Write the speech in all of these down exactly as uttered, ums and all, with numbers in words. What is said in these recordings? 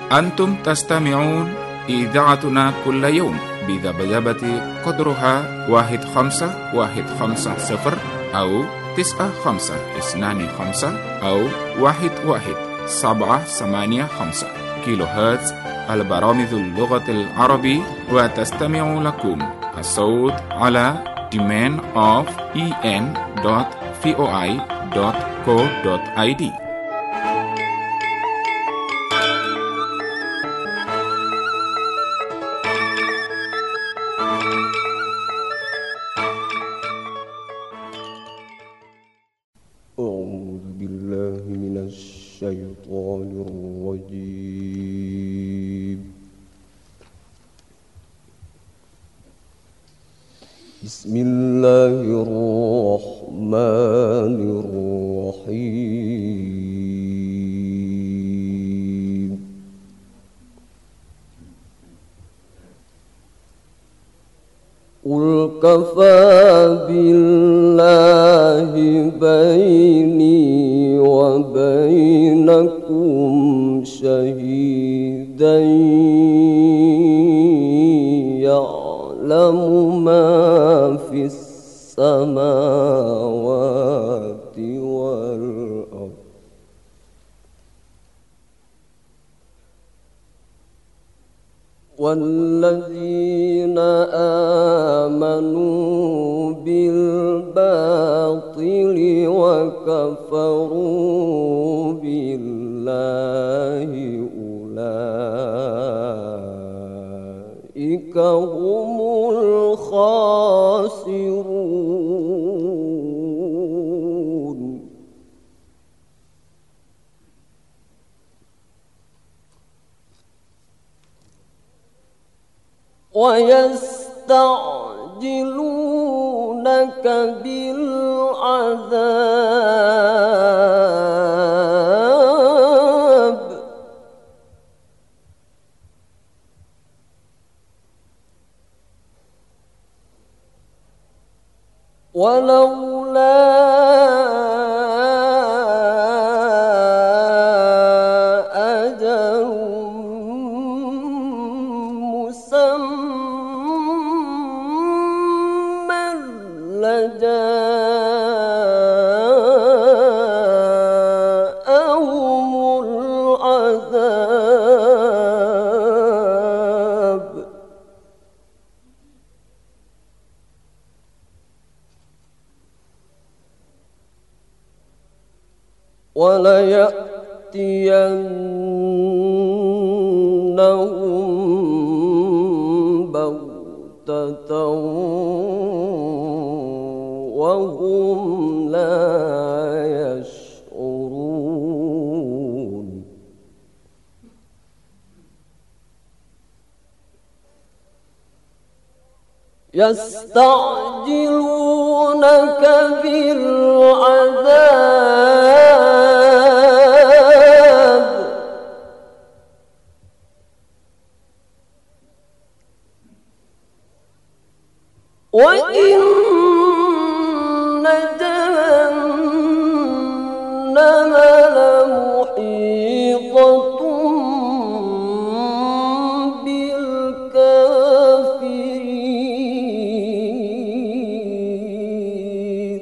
أنتم تستمعون إذاعتنا كل يوم بذبذبة قدرها واحد خمسة واحد خمسة صفر أو تسعة خمسة اثنان خمسة أو واحد واحد سبعة ثمانية خمسة كيلو هرتز. البرامج اللغة العربية، وتستمع لكم الصوت على domain of en dot voi dot co dot id. أعوذ بالله من الشيطان الرجيم. بسم الله الرحمن الرحيم. قل كفى بالله بيني وبينكم شهيدا يعلم ما في السماوات والأرض والذين آمنوا بالباطل وكفروا بالله أولئك هم الخاسرون. ويستعجلونك بالعذاب ولولا أجل مسمى لجاءهم العذاب وليأتينهم بغتة وهم لا يشعرون. يستعجلونك بالعذاب وإن جهنم لمحيطة بالكافرين.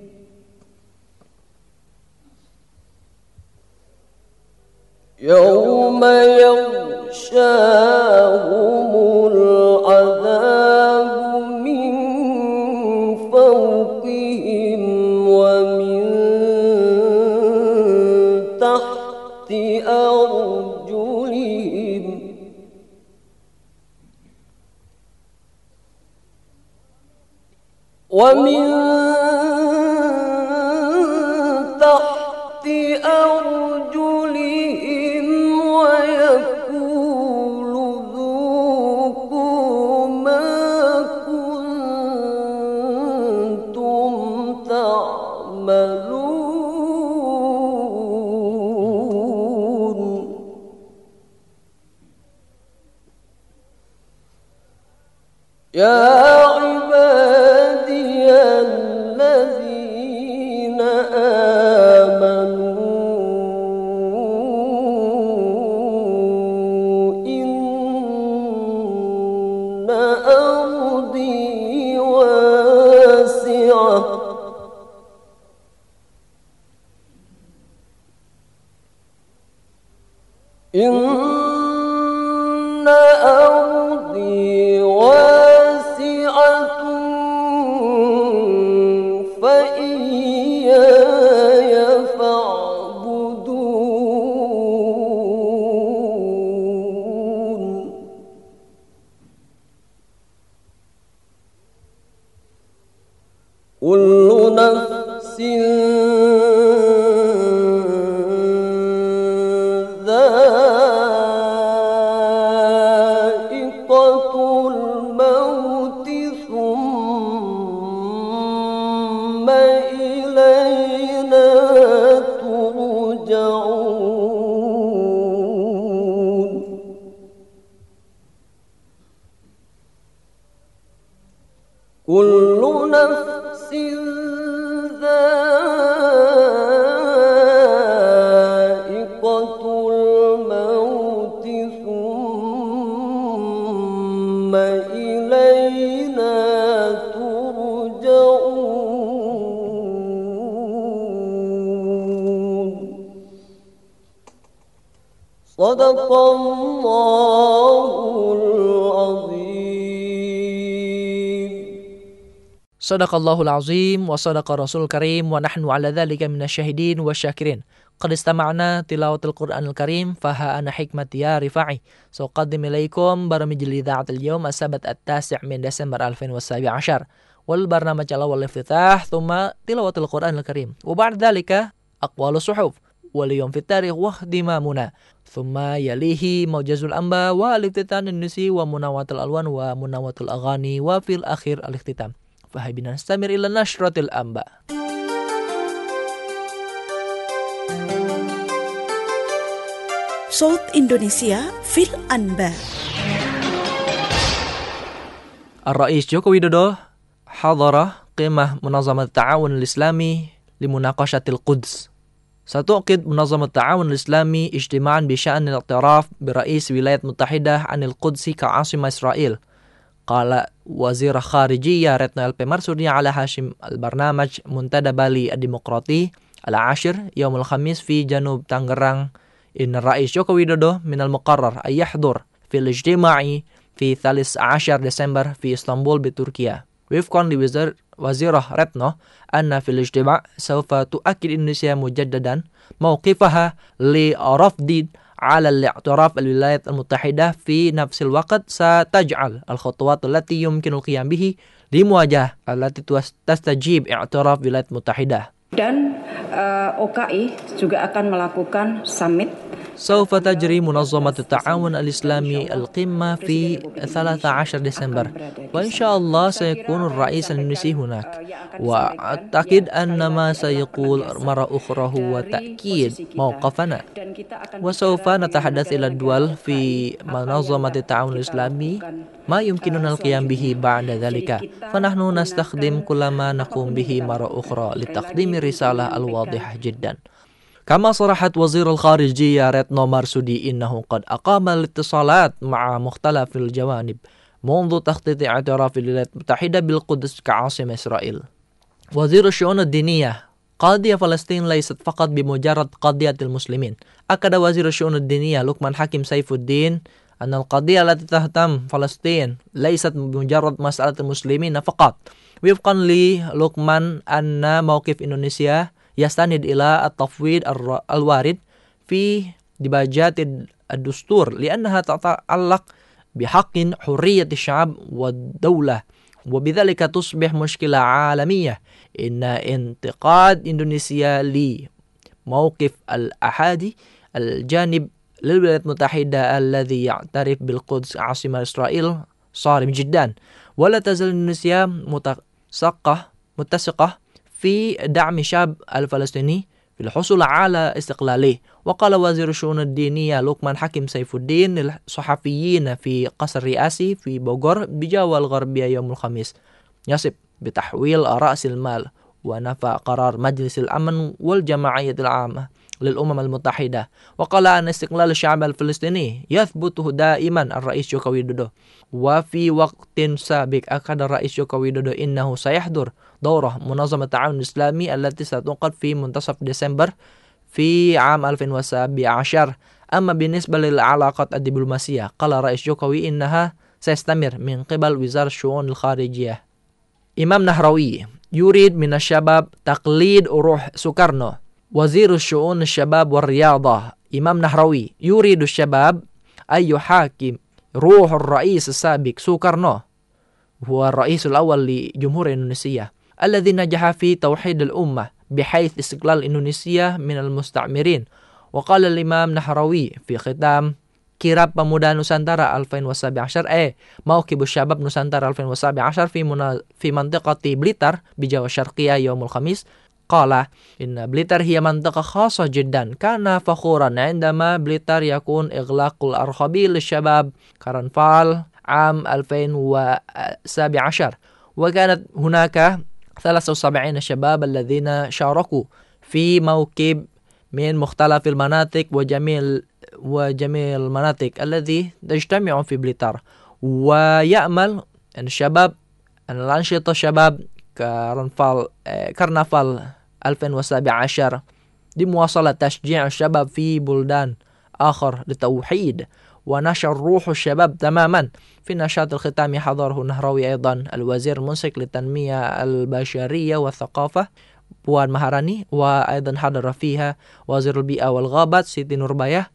يوم يغشاهم العذاب من فوقهم ومن تحت أرجلهم ومن تحت أرجلهم ويقول ذوقوا ما كنتم تعملون. يا عبادي الذين آمنوا إن أرضي واسعة فإياي فاعبدون كل نفس كل نفس ذائقة الموت ثم إلينا ترجعون صدق الله العظيم. Sadaqallahul azim wa sadaqa rasul karim wa nahnu ala dhalika minasyahidin wa syakirin. Qad istama'na tilawatul Qur'anil Karim faha ana hikmati ya rifa'i. So qaddim ilaikum baramij lidha'atil yawm as-sabat at-tasi' min Desember alfin wasabi ashar. Wal barnamaj ala wal iftitah thumma tilawatul Qur'anil Karim. Wa ba'd dhalika aqwalu suhuf wal yawm fit tarikh wa ihdimamuna. Thumma yalihi mawjazul amba wa al-iftitan an-nusi wa munawatul alwan wa munawatul aghani wa fil akhir al-ikhtitam. Fahabina nastamir ila nashratil amba. صوت إندونيسيا في الأنباء. الرئيس جوكو ويدودو حضر قمة منظمة التعاون الإسلامي لمناقشة القدس. ستعقد منظمة التعاون الإسلامي اجتماعا بشأن الاعتراف برئيس الولايات المتحدة عن القدس كعاصمة إسرائيل. قال وزير خارجية ريتنو إل بي مرسودي على هاشم البرنامج منتدى بالي الديمقراطي العاشر يوم الخميس في جنوب تانغران إن الرئيس جوكو ويدودو من المقرر أن يحضر في الاجتماع في ثالث عشر ديسمبر في اسطنبول بتركيا. وفقا لوزير وزيره ريتنو أن في الاجتماع سوف تؤكد إندونيسيا مجددا موقفها لرفض على الاعتراف الولايات المتحدة في نفس الوقت ستجعل الخطوات التي يمكن القيام به لمواجهة التي تستجيب اعتراف الولايات المتحدة. Dan uh, O K I juga akan melakukan summit. سوف تجري منظمة التعاون الإسلامي القمة في ثلاثة عشر ديسمبر وإن شاء الله سيكون الرئيس الإندونيسي هناك وأعتقد أن ما سيقول مرة أخرى هو تأكيد موقفنا وسوف نتحدث إلى الدول في منظمة التعاون الإسلامي ما يمكننا القيام به بعد ذلك فنحن نستخدم كل ما نقوم به مرة أخرى لتقديم الرسالة الواضحة جدا. كما صرحت وزير الخارجية ريتنو مارسودي إنه قد أقام الاتصالات مع مختلف الجوانب منذ تخطيط اعتراف الولايات المتحدة بالقدس كعاصمة إسرائيل. وزير الشؤون الدينية قضية فلسطين ليست فقط بمجرد قضية المسلمين. أكد وزير الشؤون الدينية لقمان حكيم سيف الدين أن القضية التي تهتم فلسطين ليست بمجرد مسألة المسلمين فقط. وفقا للقمان أن موقف إندونيسيا يستند إلى التفويض الوارد في ديباجات الدستور لأنها تتعلق بحق حرية الشعب والدولة وبذلك تصبح مشكلة عالمية. إن انتقاد إندونيسيا لموقف الأحادي الجانب للولايات المتحدة الذي يعترف بالقدس عاصمة إسرائيل صارم جدا ولا تزال إندونيسيا متسقة متسقة في دعم الشعب الفلسطيني في الحصول على استقلاله. وقال وزير الشؤون الدينية لقمان حكيم سيف الدين للصحفيين في قصر رئاسي في بوغور بجاوة الغربية يوم الخميس يصف بتحويل رأس المال ونفى قرار مجلس الأمن والجمعية العامة للأمم المتحدة. وقال أن استقلال الشعب الفلسطيني يثبت دائما الرئيس جوكو ويدودو. وفي وقت سابق أكد الرئيس جوكو ويدودو إنه سيحضر دورة منظمة التعاون الإسلامي التي ستعقد في منتصف ديسمبر في عام ألفين وسبعة عشر أما بالنسبة للعلاقات الدبلوماسية قال رئيس جوكوي إنها سيستمر من قبل وزارة الشؤون الخارجية. إمام نهروي يريد من الشباب تقليد روح سوكارنو وزير الشؤون الشباب والرياضة. إمام نهروي يريد الشباب أن يحاكم روح الرئيس السابق سوكارنو، هو الرئيس الأول لجمهورية إندونيسيا الذي نجح في توحيد الأمة بحيث استقلال إندونيسيا من المستعمرين. وقال الإمام نهروي في ختام Kirab Pemuda Nusantara ألفين وسبعة عشر eh موكب الشباب نusantara ألفين وسبعة عشر في منا في منطقة بليتر بجوا الشرقية يوم الخميس قال إن بليتر هي منطقة خاصة جدا. كان فخورا عندما بليتر يكون إغلاق الأرخبيل للشباب كرنفال عام ألفين وسبعة عشر، وكانت هناك ثلاثة وسبعين شباب الذين شاركوا في موكب من مختلف المناطق وجميع وجميع المناطق الذي تجتمع في بليتر. ويأمل أن الشباب أن الأنشطة الشباب كرنفال كرنفال ألفين وسبعة عشر لمواصلة تشجيع الشباب في بلدان آخر لتوحيد ونشر روح الشباب تماما. في النشاط الختامي حضره نهروي أيضا الوزير المنسق للتنمية البشرية والثقافة بوان مهاراني، وأيضا حضر فيها وزير البيئة والغابات سيتي نورباية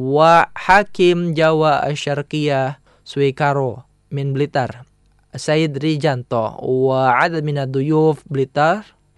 وحاكم جوا الشرقية سويكارو من بليتر سيد ريجانتو وعدد من الضيوف بليتر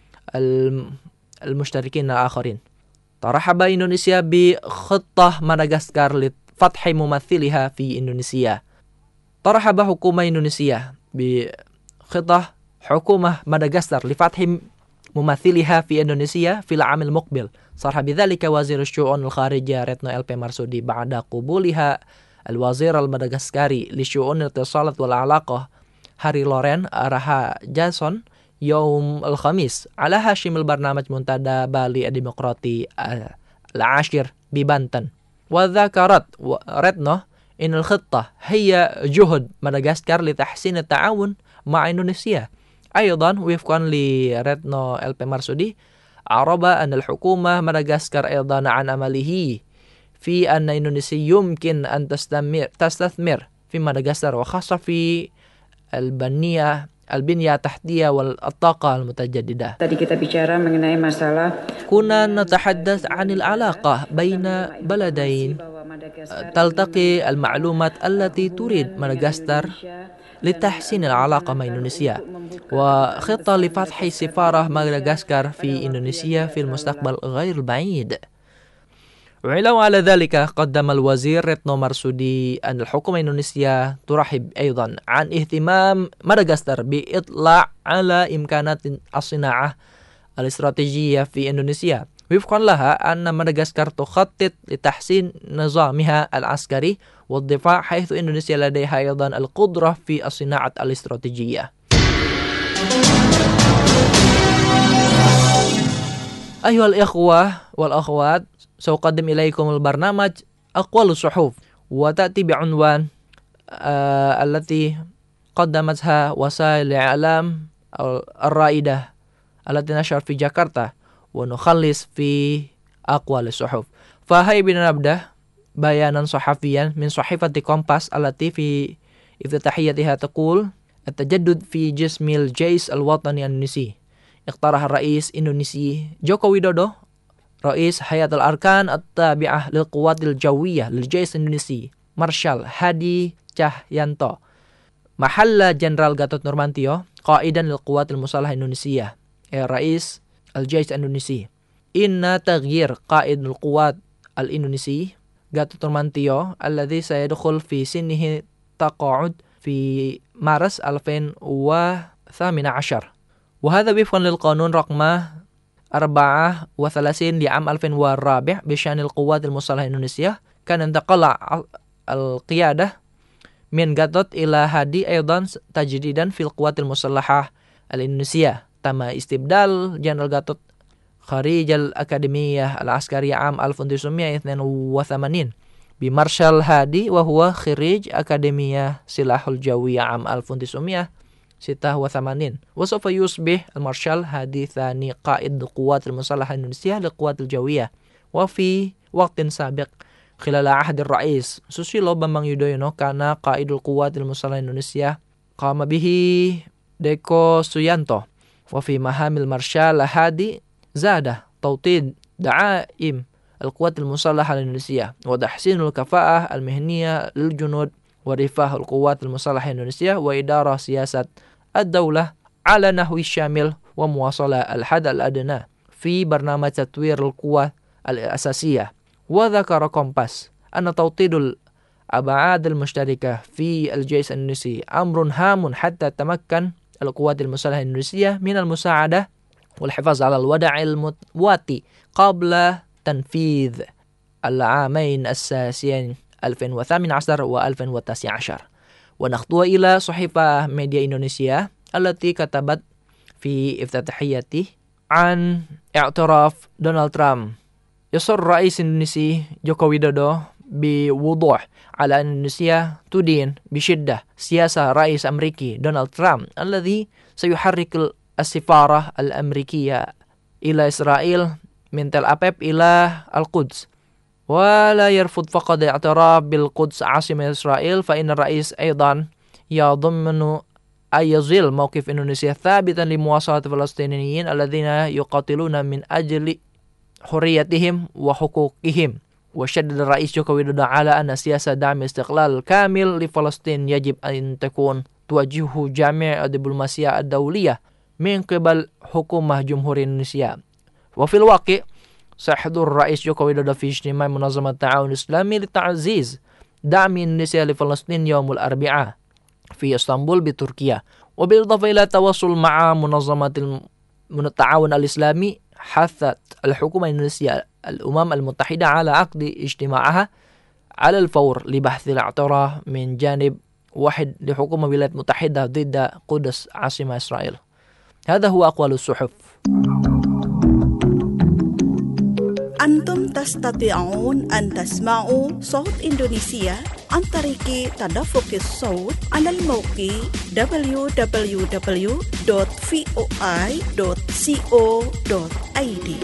المشتركين الآخرين. ترحب إندونيسيا بخطة مدغشقر لفتح ممثلها في إندونيسيا. ترحب حكومة إندونيسيا بخطة حكومة مدغشقر لفتح ممثلها في إندونيسيا في العام المقبل. صرح بذلك وزير الشؤون الخارجية ريتنو إل بي مارسودي بعد قبولها الوزير المدغشقري لشؤون الاتصالات والعلاقة هاري لورين أراها جاسون يوم الخميس على هاشم البرنامج منتدى بالي الديمقراطي العاشر ببانتن. وذكرت ريتنو إن الخطة هي جهد مدغشقر لتحسين التعاون مع إندونيسيا. أيضا وفقا لريتنو إل بي مارسودي عرب أن الحكومة مدغشقر أيضا عن أمله في أن إندونيسيا يمكن أن تستمر تستثمر في مدغشقر وخاصة في البنية البنية التحتية والطاقة المتجددة. Tadi kita bicara mengenai masalah كنا نتحدث عن العلاقة بين بلدين تلتقي المعلومات التي تريد مدغشقر لتحسين العلاقة مع إندونيسيا وخطة لفتح سفارة مدغشقر في إندونيسيا في المستقبل غير البعيد. وعلاوة على ذلك قدم الوزير ريتنو مارسودي أن الحكومة الإندونيسية ترحب أيضا عن اهتمام مدغشقر بإطلاع على إمكانات الصناعة الاستراتيجية في إندونيسيا. وفقا لها أن مدغشقر تخطط لتحسين نظامها العسكري والدفاع حيث إندونيسيا لديها أيضا القدرة في الصناعة الاستراتيجية. أيها الإخوة والأخوات، سأقدم إليكم البرنامج أقوال الصحف وتأتي بعنوان آه التي قدمتها وسائل الإعلام الرائدة التي نشر في جاكرتا، ونخلص في أقوال الصحف. فهيا بنا نبدأ بيانا صحفيا من صحيفة كومباس التي في افتتاحيتها تقول: التجدد في جسم الجيش الوطني الإندونيسي. اقترح الرئيس الإندونيسي جوكو ويدودو رئيس هيئة الأركان التابعة للقوات الجوية للجيش الإندونيسي مارشال هادي تشahyanto محل جنرال غاتوت نورمانتيو قائدا للقوات المسلحة الإندونيسية رئيس الجيش الإندونيسي إن تغيير قائد القوات الإندونيسي غاتوت نورمانتيو الذي سيدخل في سنه تقاعد في مارس ألفين وثمانية عشر، وهذا وفقا للقانون رقم أربعة وثلاثين لعام ألفين والرابع بشأن القوات المسلحة الإندونيسية. كان انتقل القيادة من غاتوت إلى هادي أيضا تجديدا في القوات المسلحة الإندونيسية. تم استبدال جنرال غاتوت خريج الأكاديمية العسكرية عام ألف وتسعمائة واثنين وثمانين بمارشال هادي وهو خريج أكاديمية سلاح الجوية عام ألف وتسعمائة وستة وثمانين، وسوف يصبح المارشال هادي ثاني قائد القوات المسلحة الإندونيسية للقوات الجوية. وفي وقت سابق خلال عهد الرئيس Susilo Bambang Yudhoyono كان قائد القوات المسلحة الإندونيسية قام به ديكو سويانتو وفي مهام المارشال هادي زاد توطيد دعائم القوات المسلحة الإندونيسية وتحسين الكفاءة المهنية للجنود ورفاه القوات المسلحة الإندونيسية وإدارة سياسة الدولة على نحو شامل ومواصلة الحد الأدنى في برنامج تطوير القوى الأساسية. وذكر كومباس أن توطيد الأبعاد المشتركة في الجيش الإندونيسي أمر هام حتى تمكن القوات المسلحة الإندونيسية من المساعدة والحفاظ على الوضع المتواتي قبل تنفيذ العامين السياسيين ألفين وثمانية عشر وألفين وتسعة عشر. ونخطو إلى صحيفة ميديا إندونيسيا التي كتبت في افتتاحيته عن اعتراف دونالد ترامب. يصر الرئيس الإندونيسي جوكو ويدودو بوضوح على أن إندونيسيا تدين بشدة سياسة رئيس أمريكي دونالد ترامب الذي سيحرك السفارة الأمريكية إلى إسرائيل من تل أبيب إلى القدس، ولا يرفض فقط الاعتراف بالقدس عاصمة إسرائيل، فإن الرئيس أيضا يضمن أن يظل موقف إندونيسيا ثابتا لمواصلة الفلسطينيين الذين يقاتلون من أجل حريتهم وحقوقهم. وشدد الرئيس جوكو ويدودو على أن سياسة دعم استقلال كامل لفلسطين يجب أن تكون توجه جميع الدبلوماسية الدولية من قبل حكومة جمهورية إندونيسيا. وفي الواقع سيحضر الرئيس جوكو ويدودو في اجتماع منظمة التعاون الإسلامي لتعزيز دعم إندونيسيا لفلسطين يوم الأربعاء في اسطنبول بتركيا. وبالإضافة إلى التواصل مع منظمة التعاون الإسلامي، حثت الحكومة الإندونيسية الأمم المتحدة على عقد اجتماعها على الفور لبحث الاعتراف من جانب واحد لحكومة الولايات المتحدة ضد قدس عاصمة إسرائيل. هذا هو أقوال الصحف. أنتم تستطيعون أن تسمعوا صوت إندونيسيا عن طريق تدفق الصوت على الموقع دبليو دبليو دبليو دوت فوي دوت كو دوت اي دي.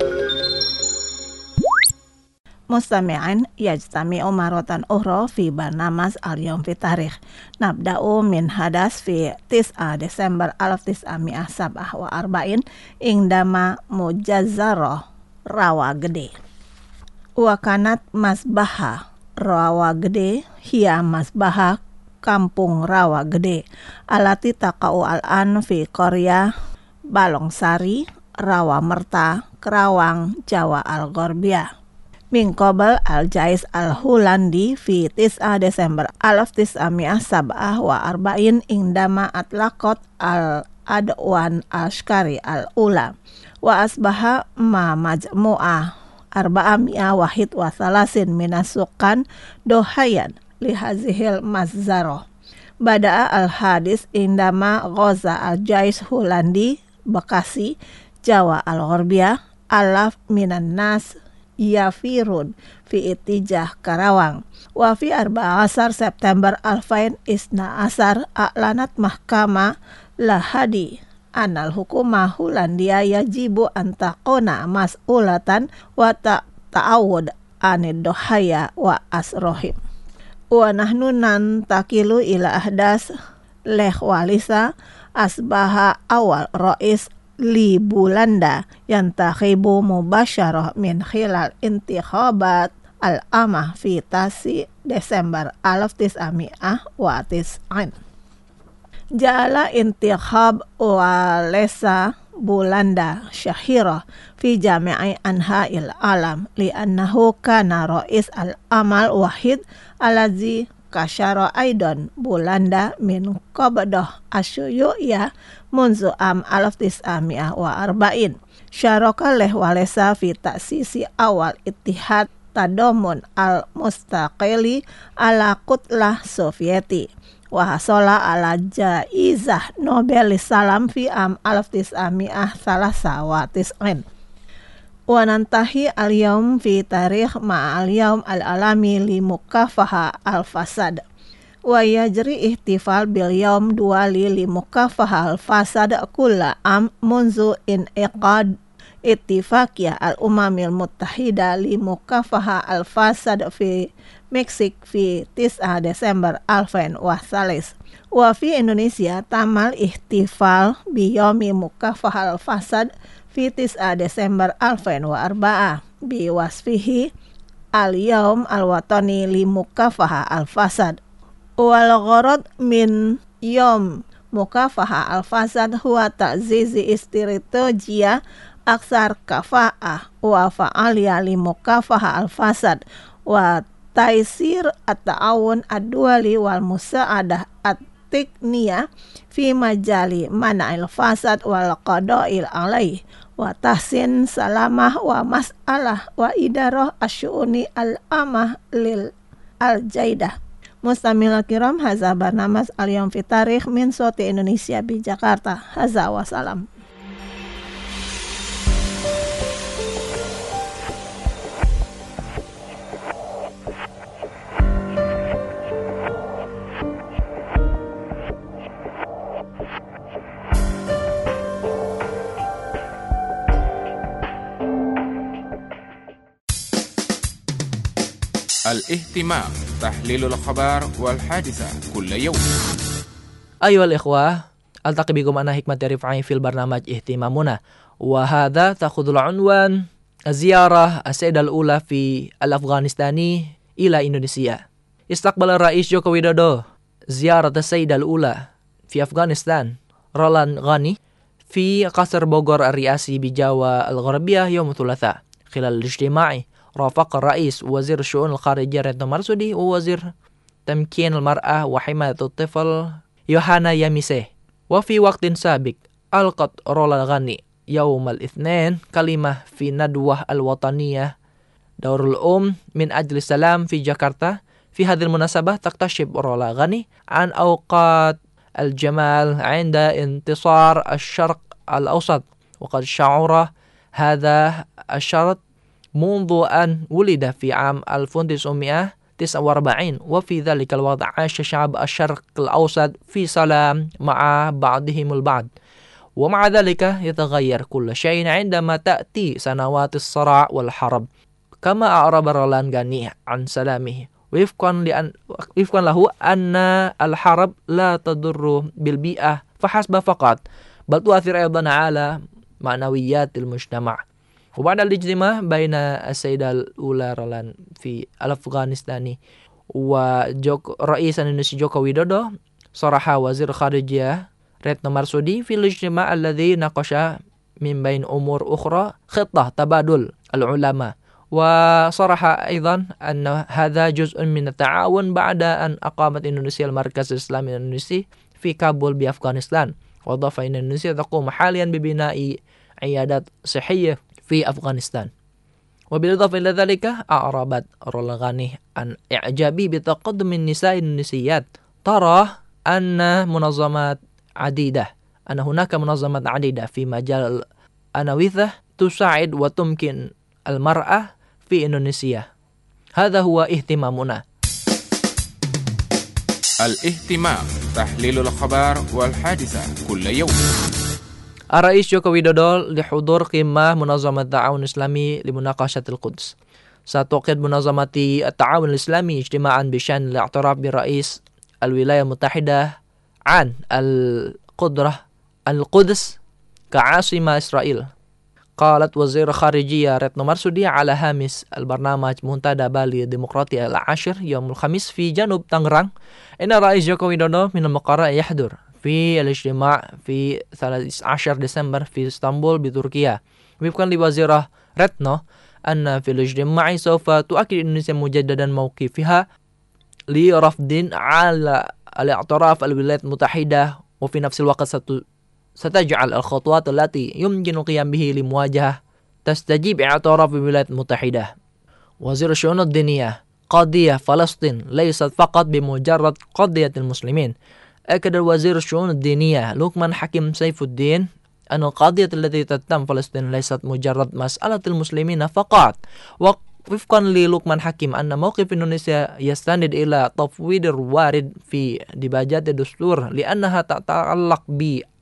مستمعين، يجتمع مرة أخرى في برنامج اليوم في التاريخ. نبدأ من حدث في تسعة ديسمبر ألف وتسعمائة وسبعة وأربعين عندما مجزرة Rawa Gede. Wakanat Masbaha Rawa Gede hiya Masbaha Kampung Rawa Gede alati taqa'u al-an fi Korea Balongsari Rawa Merta Kerawang Jawa Al-Ghorbiyah min qabl al-Jais al-Hulandi fi tis'a Desember alaf tis'amiyah sab'ah wa arba'in indama atlaqat al-adwan al-shkari al-ula wa asbaha ma majmu'ah arba'amiyah wahid wa thalasin minasukan dohayan lihazihil mazzaro. Bada'a al-hadis indama ghaza al-Jais Hulandi Bekasi Jawa Al-Ghorbiyah alaf minan nas yafirun fi itijah Karawang. Wa fi arba'a asar September alfain isna asar a'lanat mahkamah lahadi anal hukumah Hulandia yajibu antakona mas'ulatan wa ta'awud anid dohaya wa asrohim. Wa nahnu nantakilu ila ahdas leh walisa asbaha awal rois li Bulanda yantakhibu mubasyarah min khilal intikhabat al-amah fi tasi Desember alaf tis'amiyah wa tis'in. Ja'ala intikhab walesa Bulanda syahira fi jami'i anha'il alam li'annahu kana ra'is al-amal wahid alazi kasyara aidan Bulanda min qabdah asyuyu'ya munzu am alaf tis'amiyah wa arba'in. Syaraka leh walesa fi ta'sisi awal ittihad tadomun al-mustaqili ala kutlah Sovieti. Wahasola ala jaizah Nobel salam fi am alaf tis'amiyah salasa wa tis'in. Wa nantahi al-yawm fi tarikh ma al-yawm al-alami li mukafaha al-fasad. Wa yajri ihtifal bil yawm duali li mukafaha al-fasad kulla am munzu in iqad اتفاقية الأمم المتحدة لمكافحة الفساد في مكسيك في تسعة ديسمبر ألفين وثلاثة. وفي إندونيسيا تم الاحتفال بيوم مكافحة الفساد في تسعة ديسمبر ألفين وأربعة بوصفه اليوم الوطني لمكافحة الفساد. والغرض من يوم مكافحة الفساد هو تعزيز استراتيجية أكثر كفاءة وفعالية لمكافحة الفساد وتيسير التعاون الدولي والمساعدة التقنية في مجال منع الفساد والقضاء عليه وتحسين سلامة ومسألة وإدارة الشؤون العامة للجيدة. Mustamil kiram, hadza barnamaj al-yawm fi tarikh min Soti Indonesia di Jakarta. Hadza wassalam. الاهتمام تحليل الأخبار والحادثة كل يوم. أيها الإخوة، ألتقي بكم أنا حكمة رفعي في البرنامج اهتمامنا، وهذا تأخذ العنوان الزيارة السيدة الأولى في الأفغانستاني إلى إندونيسيا. استقبل الرئيس جوكو ويدودو زيارة السيدة الأولى في أفغانستان رولان غاني في قصر بوغور الرئاسي بجاوا الغربية يوم الثلاثاء. خلال الاجتماع رافق الرئيس وزير الشؤون الخارجية ريتنو مرسودي ووزير تمكين المرأة وحماية الطفل يوهانا ياميسيه. وفي وقت سابق ألقت رولا غاني يوم الاثنين كلمة في ندوة الوطنية دور الأم من أجل السلام في جاكرتا. في هذه المناسبة تكتشف رولا غاني عن أوقات الجمال عند انتصار الشرق الأوسط، وقد شعر هذا الشرط منذ أن ولد في عام ألف وتسعمائة وتسعة وأربعين، وفي ذلك الوقت عاش شعب الشرق الأوسط في سلام مع بعضهم البعض، ومع ذلك يتغير كل شيء عندما تأتي سنوات الصراع والحرب. كما أعرب رولان غاني عن سلامه وفقا لأن وفقا له أن الحرب لا تضر بالبيئة فحسب فقط، بل تؤثر أيضا على معنويات المجتمع. وبعد الاجتماع بين السيدة الأولى رولان في الأفغانستاني ورئيس إندونيسيا جوكو ويدودو، صرح وزير الخارجية ريتنو مرسودي في الاجتماع الذي ناقش من بين أمور أخرى خطة تبادل العلماء، وصرح أيضا أن هذا جزء من التعاون بعد أن أقامت إندونيسيا المركز الإسلامي الإندونيسي في كابول بأفغانستان. وأضاف أن إندونيسيا تقوم حاليا ببناء عيادات صحية في أفغانستان. وبالإضافة إلى ذلك أعربت رولا غاني عن إعجابه بتقدم النساء الإندونيسيات. ترى أن منظمات عديدة أن هناك منظمات عديدة في مجال الأنوثة تساعد وتمكن المرأة في إندونيسيا. هذا هو اهتمامنا. الاهتمام تحليل الأخبار والحادثة كل يوم. الرئيس جوكو ويدودو لحضور قمة منظمة التعاون الإسلامي لمناقشة القدس. ستعقد منظمة التعاون الإسلامي اجتماعا بشأن الاعتراف برئيس الولايات المتحدة عن القدرة القدس كعاصمة إسرائيل. قالت وزير خارجية ريتنو مرسودي على هامش البرنامج منتدى بالي الديمقراطي العاشر يوم الخميس في جنوب تانغرانغ إن الرئيس جوكو ويدودو من المقرر يحضر في الاجتماع في ثالث عشر ديسمبر في اسطنبول بتركيا. وفقا لوزيرة ريتنو أن في الاجتماع سوف تؤكد إندونيسيا مجددا موقفها لرفض على الاعتراف الولايات المتحدة، وفي نفس الوقت ستجعل الخطوات التي يمكن القيام به لمواجهة تستجيب اعتراف الولايات المتحدة. وزير الشؤون الدينية قضية فلسطين ليست فقط بمجرد قضية المسلمين. أكد وزير الشؤون الدينية لقمان حكيم سيف الدين أن القضية التي تتم فلسطين ليست مجرد مسألة المسلمين فقط. وفقا للقمان حكيم أن موقف إندونيسيا يستند إلى تفويض الوارد في ديباجات الدستور لأنها تتعلق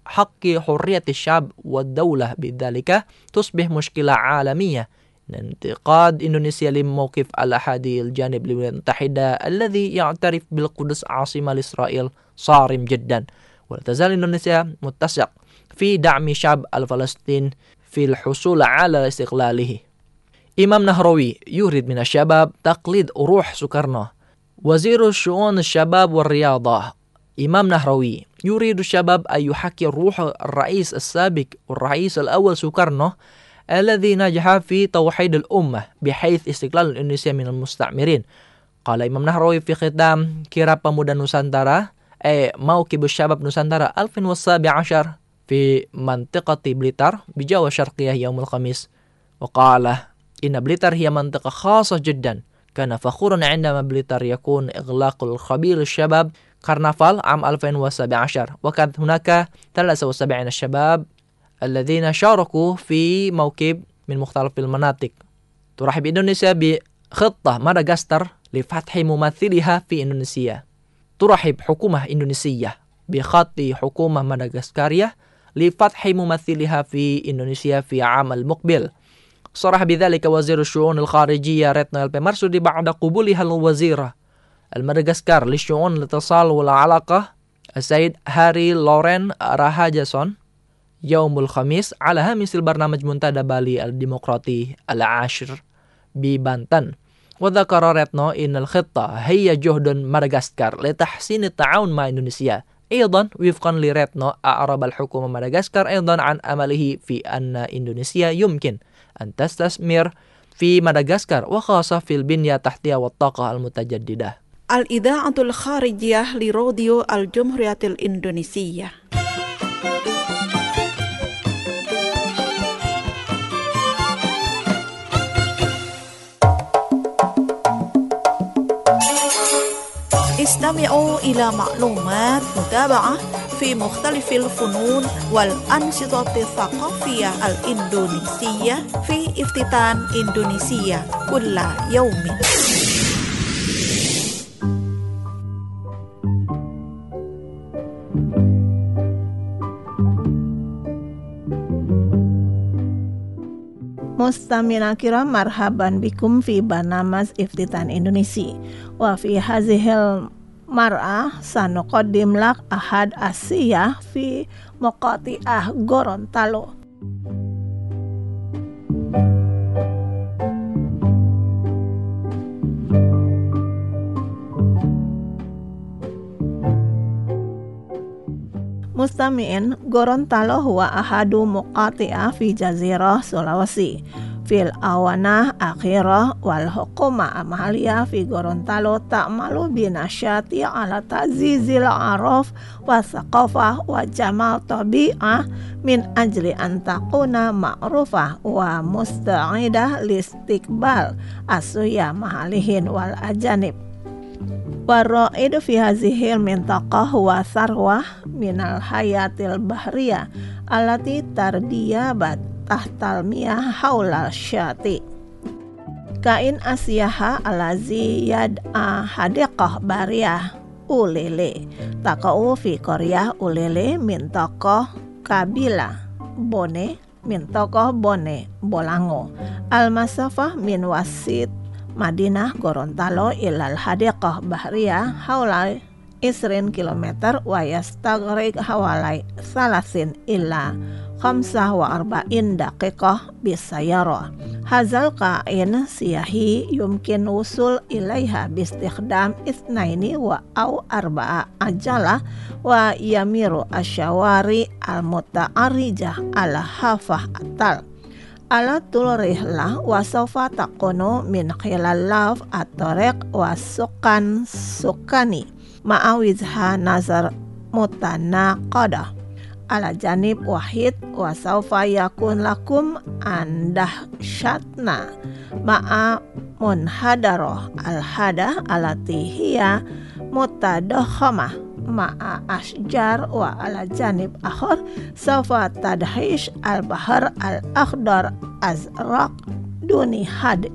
حق حرية الشعب والدولة بذلك تصبح مشكلة عالمية. انتقاد إندونيسيا لموقف الأحادي الجانب الولايات المتحدة الذي يعترف بالقدس عاصمة لإسرائيل صارم جدا، ولا تزال إندونيسيا متسق في دعم شعب الفلسطين في الحصول على استقلاله. إمام نهروي يريد من الشباب تقليد روح سوكارنو. وزير شؤون الشباب والرياضة إمام نهروي يريد الشباب أن يحكي روح الرئيس السابق والرئيس الأول سوكارنو الذي نجح في توحيد الأمة بحيث استقلال إندونيسيا من المستعمرين. قال إمام نهروي في ختام كرة Pemuda Nusantara أي موكب الشباب نوسانتارا ألف والسابع عشر في منطقة بليتر بجوار الشرقية يوم الخميس، وقال إن بليتر هي منطقة خاصة جدا. كان فخورا عندما بليتر يكون إغلاق الخبير الشباب كرنفال عام ألف وسبعة عشر، وكانت هناك ثلاثة وسبعين الشباب الذين شاركوا في موكب من مختلف المناطق. ترحب إندونيسيا بخطة مدغشقر لفتح ممثلها في إندونيسيا. ترحب حكومة إندونيسية بخط حكومة مدغشقرية لفتح ممثلها في إندونيسيا في عام المقبل. صرح بذلك وزير الشؤون الخارجية ريتنو إل Marsudi بعد قبولها الوزير المدغشقر للشؤون الاتصال والعلاقة السيد هاري لورين راهاجاسون يوم الخميس على هامش البرنامج منتدى بالي الديمقراطي العاشر ببانتن. وذكر ريتنو إن الخطة هي جهد مدغشقر لتحسين التعاون مع إندونيسيا. أيضا وفقا لريتنو أعرب الحكومة مدغشقر أيضا عن أمله في أن إندونيسيا يمكن أن تستثمر في مدغشقر وخاصة في البنية التحتية والطاقة المتجددة. الإذاعة الخارجية لراديو الجمهورية الإندونيسية. استمعوا إلى معلومات متابعة في مختلف الفنون والأنشطة الثقافية الإندونيسية في افتتان إندونيسيا كل يوم. مستمعينا الكرام، مرحبا بكم في برنامج افتتان إندونيسي. وفي هذه المرة سنقدم لك أحد السياح في مقاطعة غورونتالو. مستمعين، غورونتالو هو أحد مقاطعة في جزيرة سولويسي في الآونة الأخيرة، والحكومة المحلية في غورونتالو تعمل بنشاط على تعزيز العرف والثقافة وجمال الطبيعة من أجل أن تكون معروفة ومستعدة لاستقبال السياح المحليين والأجانب. والرائد في هذه المنطقة هو ثروة من الحياة البحرية التي تربيت تحت المياه حول الشاطئ. كائن السياحة الذي يدعى حديقة برية أوليلي تقع في قرية أوليلي منطقة كابيلا بوني منطقة بوني بولانغو. المسافة من وسط مدينة غورونتالو إلى الحديقة البحرية حوالي عشرين كيلومتر، ويستغرق حوالي ثلاثين إلى خمسة وأربعين دقيقة بالسيارة. هذا الكائن السياحي يمكن الوصول إليها باستخدام اثنين أو أربعة عجلة، ويمر الشوارع المتعرجة على حافة التل. على طول الرحلة وسوف تكون من خلال الطريق والسكان سكاني مع وجهة نظر متناقضة على جانب واحد، وسوف يكون لكم أن دهشتنا مع منحدرة الحادة التي هي متضخمة مع أشجار، وعلى جانب آخر سوف تدهش البحر الأخضر أزرق دون حد.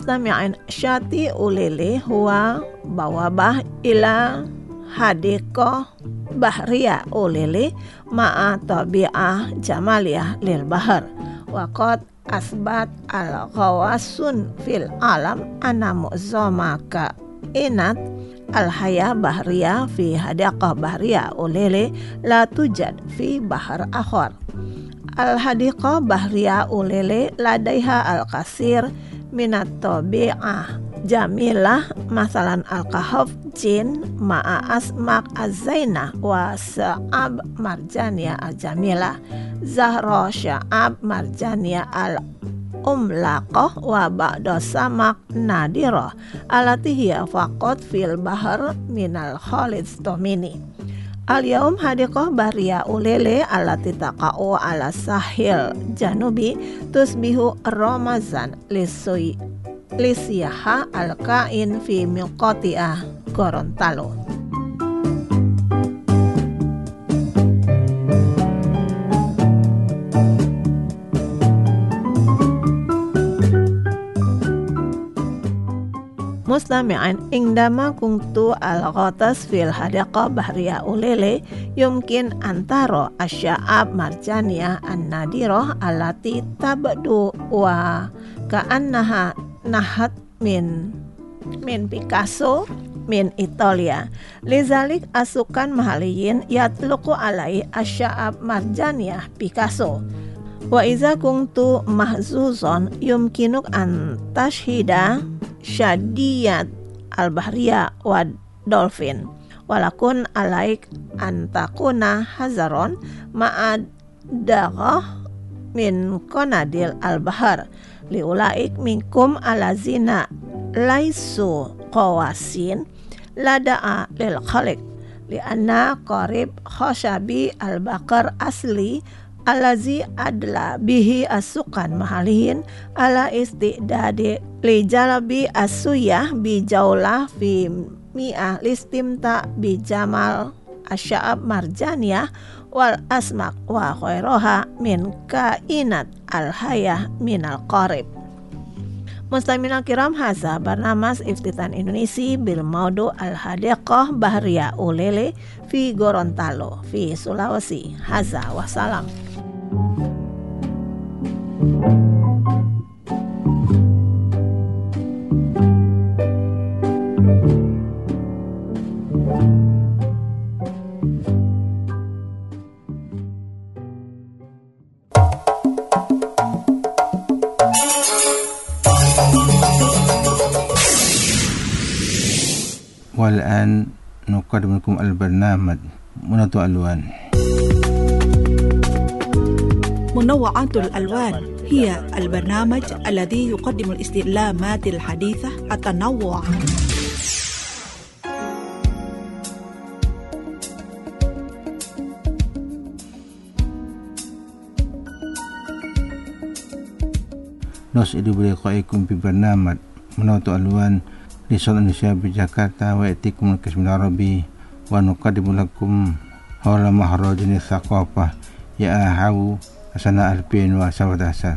مستمعين شاتي أوليلي هو بوابة إلى حديقة بحرية أوليلي مع طبيعة جمالية للبحر. وقد أثبت الغواص في العالم أن معظم كائنات الحياة بحرية في حديقة بحرية أوليلي لا توجد في بحر آخر. الحديقة بحرية أوليلي لديها الكثير من الطبيعة جميلة، مثلا الكهف جين مع أسماك الزينة وشعاب مرجانية الجميلة، زهرة شعاب مرجانية العملاقة، وبعض السمك نادرة التي هي فقط في البحر من الخالص دوميني. اليوم حديقة بحرية أوليلي التي تقع على الساحل الجنوبي تصبح رمزا للسياحة الكائن في منطقة غورونتالو. مستمعين، عندما كنت الغطس في الحديقة بحرية أوليلي يمكن أن ترى الشعاب مرجانية النادرة التي تبدو وكأنها نحت من من بيكاسو من إيطاليا. لذلك السكان محليين يطلق عليه الشعاب مرجانية بيكاسو. وإذا كنت محظوظا يمكنك أن تشهد شادية البحرية والدولفين، ولكن عليك أن تكون حذرا مع دغة من قناديل البحر لأولئك منكم الذين ليسوا قواسين لا داعي للقلق، لأن قريب خشبي البقر أصلي الذي أدلى به السكان محليين على استعداد لجلب السياح بجولة في مياه الاستمتاع بجمال الشعاب مرجانية والأسماك وغيرها من كائنات الحياة من القريب. مستمعينا الكرام، هذا برنامج افتتان إندونيسي بالموضوع الحديقة بحرية أوليلي في غورونتالو في سولawesi. هذا وسلام. والآن نقدم لكم البرنامج منوعات الألوان. منوعات الألوان هي البرنامج الذي يقدم الاستعلامات الحديثة التنوع. نسعد بلقائكم في برنامج منوعات الألوان لصوت إندونيسيا بجاkarta ويأتيكم القسم العربي ونقدم لكم حول مهرجان الثقافة يأهو سنة ألفين وسبعة عشر.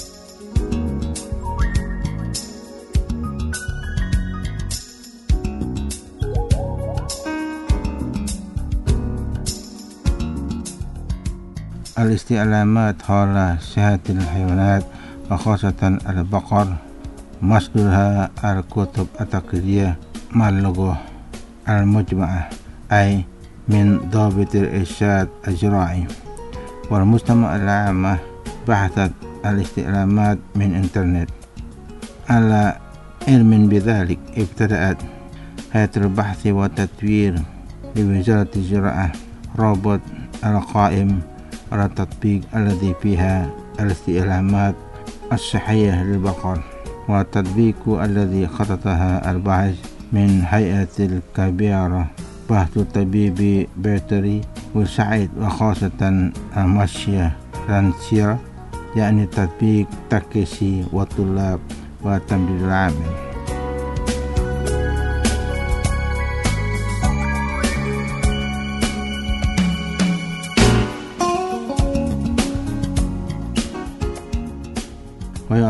الاستعلامات حول صحة الحيوانات وخاصة البقر مصدرها الكتب التقليدية مع اللغة المجمعة، أي من ضابط الإرشاد الزراعي. والمجتمع العامة بحثت الاستعلامات من إنترنت. على علم بذلك ابتدأت هيئة البحث والتطوير لوزارة الزراعة رابط القائم على التطبيق الذي فيها الاستعلامات الصحية للبقر، والتطبيق الذي خططها الباحث من هيئة الكبيرة بحث الطبيب بيطري وسعيد، وخاصة الماشية رانسيرا، يعني تطبيق تاكسي والطلاب وتمرير العامل.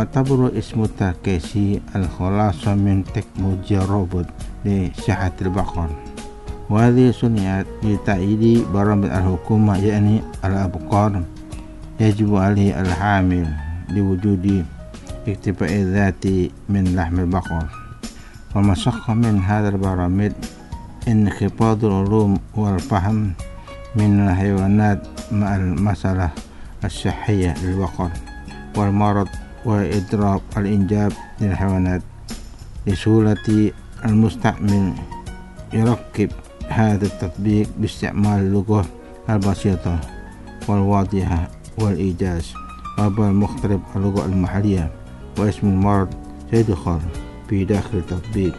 يعتبر اسم التركيسي الخلاصة من تكنولوجيا الروبوت لصحة البقر، وهذه صنعت لتأييد برامج الحكومة يعني الأبقار يجب عليه الحامل لوجود اكتفاء ذاتي من لحم البقر. والمشقة من هذا البرامج انخفاض العلوم والفهم من الحيوانات مع المسألة الصحية للبقر والمرض وإضراب الإنجاب للحيوانات لسهولة المستعمل يركب هذا التطبيق باستعمال اللغة البسيطة والواضحة والإيجاز وبمختلف اللغة المحلية، واسم المرض سيدخل في داخل التطبيق.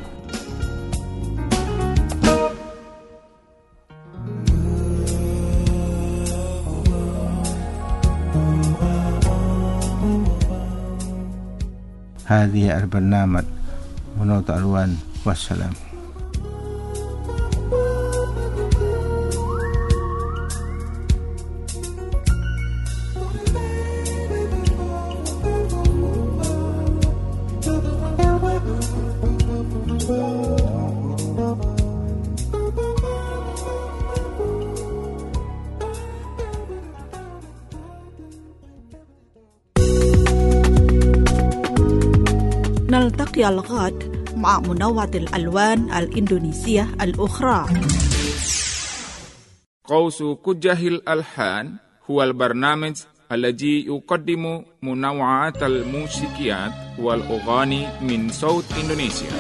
هذه البرنامج ونوت ألوان والسلام. نلتقي الغد مع منوعة الألوان الإندونيسية الأخرى. قوس كجه الألحان هو البرنامج الذي يقدم منوعات الموسيقيات والأغاني من صوت إندونيسيا.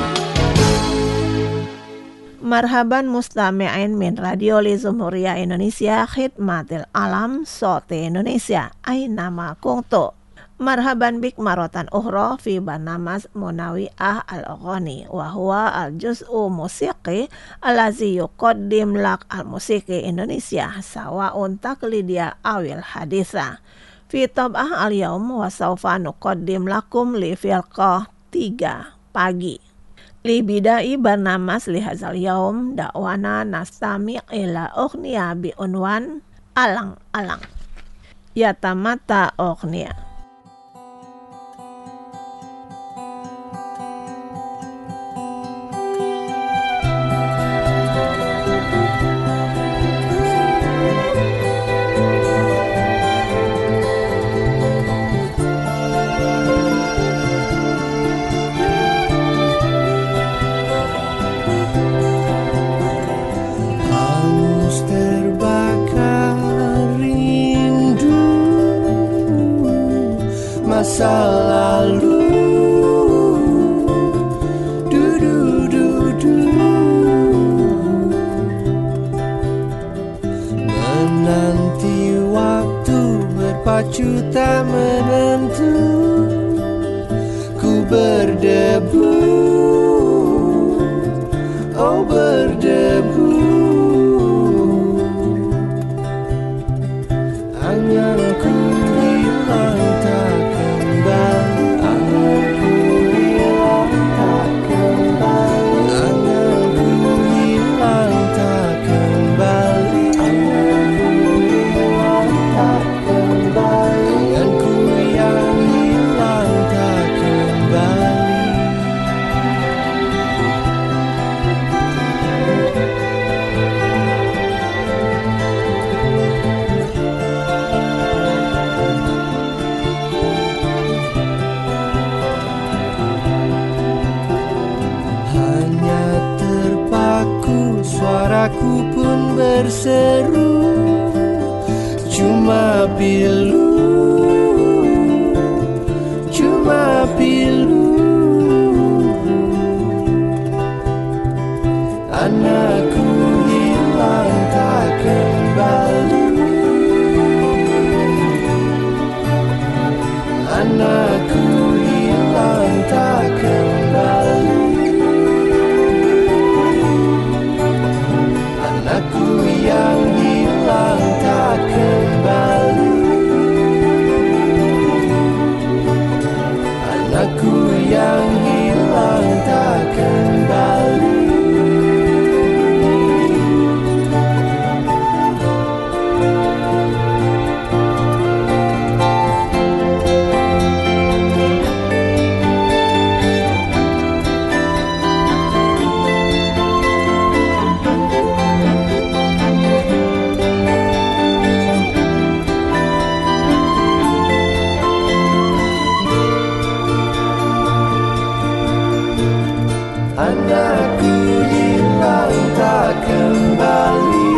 Marhaban mustami'in min Radio Lizumhuria Indonesia Khidmatil Alam Sote Indonesia Ainama Kungto. Marhaban bik marotan ukhra fi barnamas Munawi'ah al-Aghani wa huwa al-juz'u musiqi allazi yuqaddim lak al-musiqi Indonesia sawa'un taqlidiyah awil haditha. Fi tab'ah al-yawm wa sawfa nuqaddim lakum li firqah tiga pagi. Li bidai barnamas li hazal yawm da'wana nastami' ila ughniya bi unwan alang-alang. Yatamata ughniya. Masa lalu du du du du menanti waktu berpacu tak menentu, ku berdebu, oh berdebu, anganku hilang tak kembali, anganku hilang tak kembali, anganku hilang tak kembali, anganku hilang tak kembali, anganku yang hilang tak kembali. Suaraku pun berseru, cuma pilu, cuma pilu. Anakku hilang tak kembali, anakku hilang tak kembali. Anakku yang hilang tak kembali. Anakku hilang tak kembali.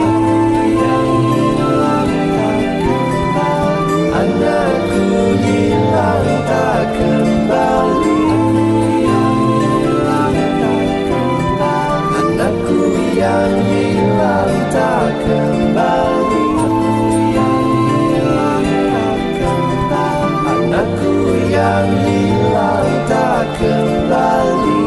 Anakku hilang tak kembali. Anakku yang hilang tak kembali. Anakku yang hilang tak kembali.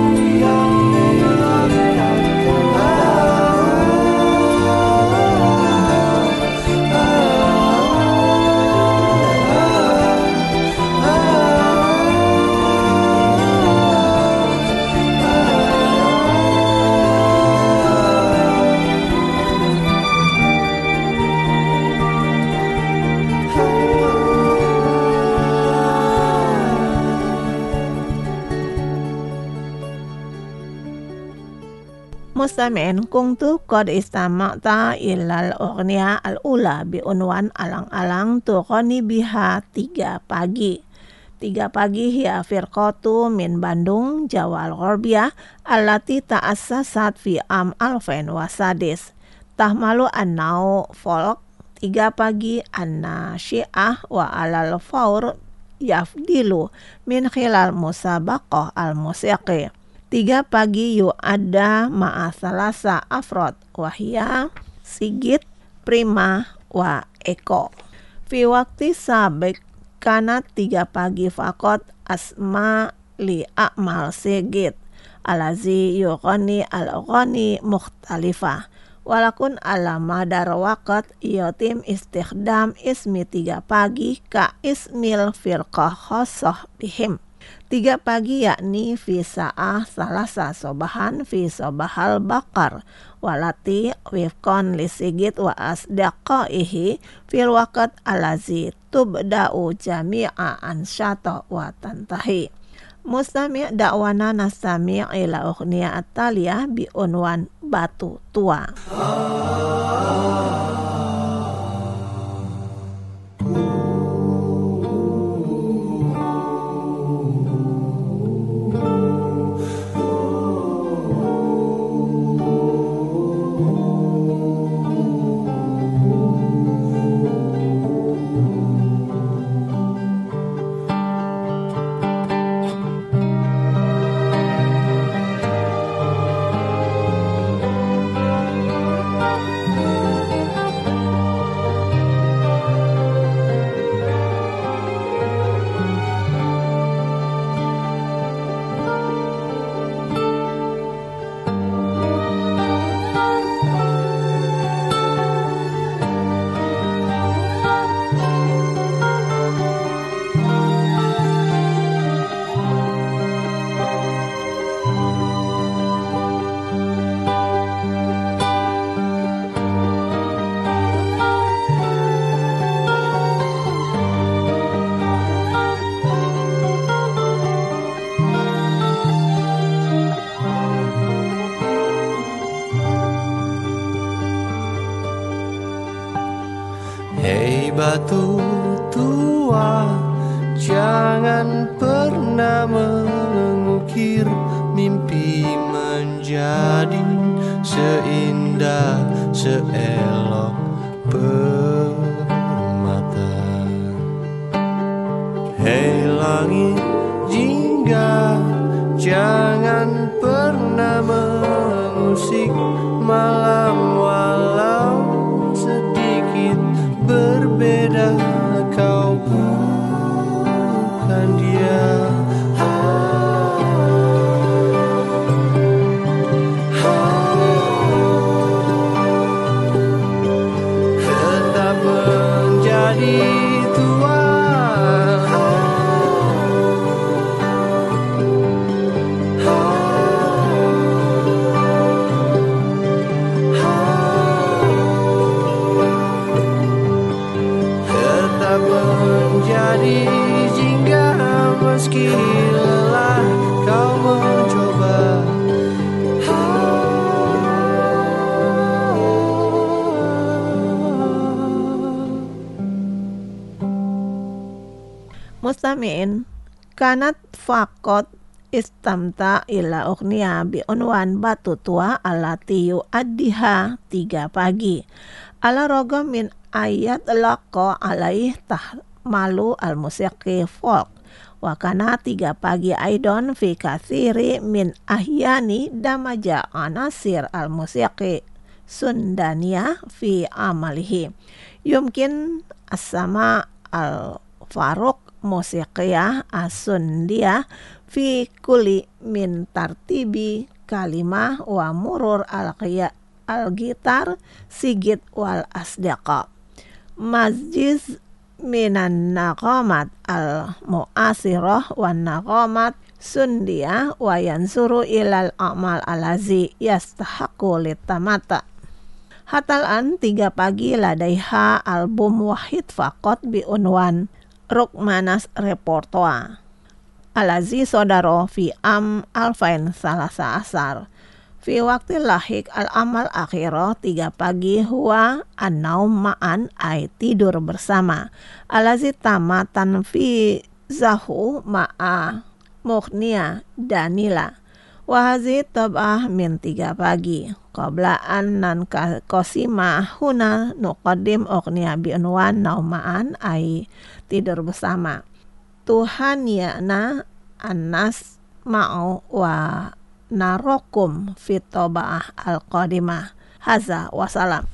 مستمعين كنت قد استمعت إلى الأغنية الأولى بعنوان Alang-alang تغني بها tiga pagi. Tiga pagi هي فرقة من Bandung Jawa الغربية التي تأسست في عام ألفين وسادس تحمل النوع فولك. Tiga pagi الناشئة وعلى الفور يفضل من خلال مسابقة الموسيقى. Tiga pagi yu ada ma'a salasa afrod wahia Sigit, Prima, wa Eko. Fi waktu sabik kanat tiga pagi fakot asma li a'mal Sigit alazi yughani al-ghani mukhtalifah. Walakun ala madar waqt yatim istikhdam ismi tiga pagi ka ismil firqah khosoh bihim. Tiga pagi yakni fi sa'ah salasa sobahan fi sobahal bakar walati wifkon li Sigit wa asdaqaihi fil waqt alazi tubda'u jami'a ansyata wa tantahi. Mustami' da'wana nastami' ila ughniya at-taliyah bi unwan Batu Tua. Hei batu tua, jangan pernah mengukir mimpi menjadi seindah seelok permata. Hei langit jingga, jangan pernah mengusik malam walau sedikit berbeda kau bukan dia. Tetap menjadi tua, menjadi jingga meski lelah kau mencoba. Mustami'in kanat faqat istamta ila ughniya bi unwan batu tua alati yu'addiha tiga pagi. Ala roga min ayat laqa alaih tahmalu al-musiqi folk. Wakana tiga pagi aidon fi kathiri min ahyani damaja anasir al-musiqi sundania fi amalihi. Yumkin as-sama al-faruq musiqiyah as-sundiyah fi kulli min tartibi kalimah wa murur al-qiya al-gitar sigit wal asdaqa. Masjiz minan naqamat al-mu'asirah wan naqamat sundiyah wa yansuru ilal amal alazi yastahaku litamata. Hatalan tiga pagi ladaiha album wahid faqat bi unwan Rukmanas Repertoire alazi sodaro fi am alfain salasa asar. Fi waktu lahik al-amal akhirah tiga pagi huwa an-naum ma'an ay tidur bersama. Alazi tamatan fi zahu ma'a mughniya danila. Wahazi tab'ah min tiga pagi. Qablaan nan kosima huna nuqaddim ughniya bi'unwan naum ma'an ay tidur bersama. Tuhan yana annas ma'u wa narokum fitoba'ah al-qadimah. Haza wassalam.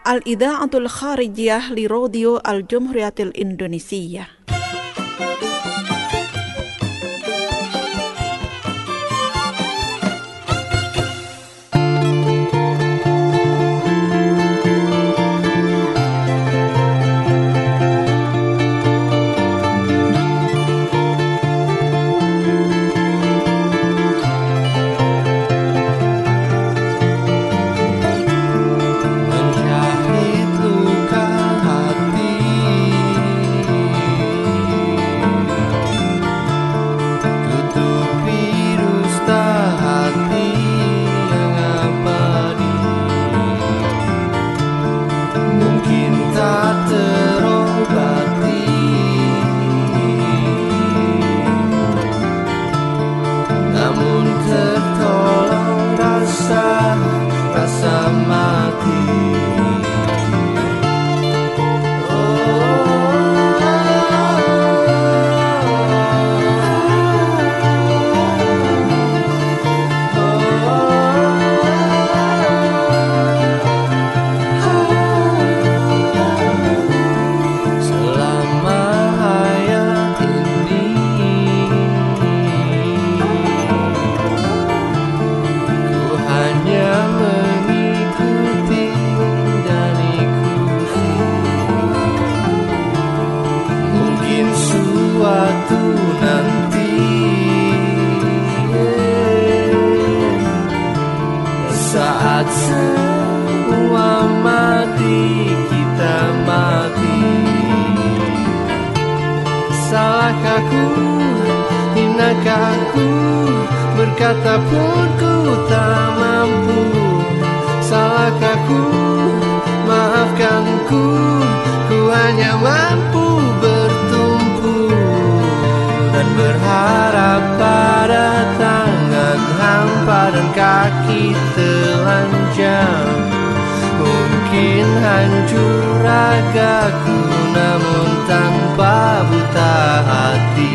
Al-Idha'atul Kharijiyah li Radio Al-Jumhuriyatil Indonesia. Salahkah ku, hinakah ku, berkata pun ku tak mampu. Salahkah ku, maafkan ku, ku hanya mampu bertumpu dan berharap pada tangan hampa dan kaki telanjang. Mungkin hancur ragaku, namun tanpa buta hati.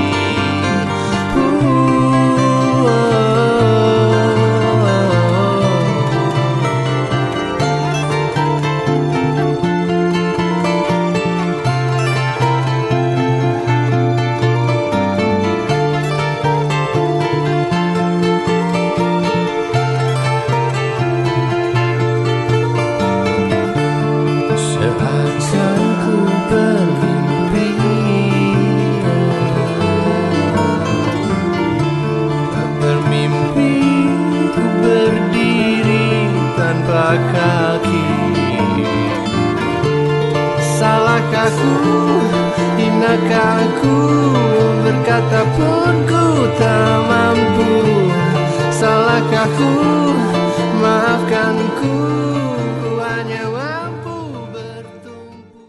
Salahkah ku, hinakah ku, berkata pun ku tak mampu. Salahkah ku, maafkan ku, ku hanya mampu bertumpu.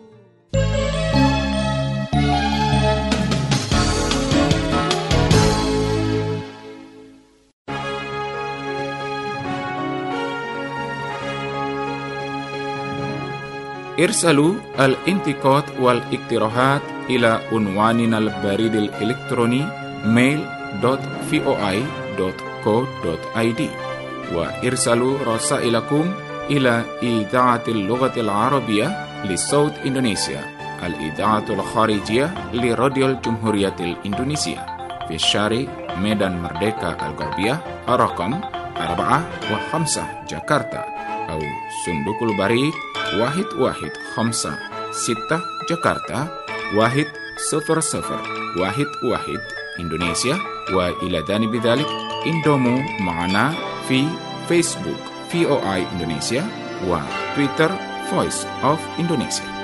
Irsalu al-intiqad wal-iktirahat ila unwanina al-baridil elektroni mail dot voi dot co dot id wa irsalu rasailakum ila idaatil lughatil arabiyyah li Saud Indonesia al-idaatul kharijiyah li Radio Jumhuriyatil Indonesia fi Syari Medan Merdeka Al-Gharbiyah Rakam arba'ah wa khamsah Jakarta atau Sundukul Barik Wahid Wahid Khamsah Sittah Jakarta Wahid Sufur Sufur Wahid Wahid Indonesia wa ila dhani bidhalik indomu ma'ana fi Facebook V O I Indonesia wa Twitter Voice of Indonesia.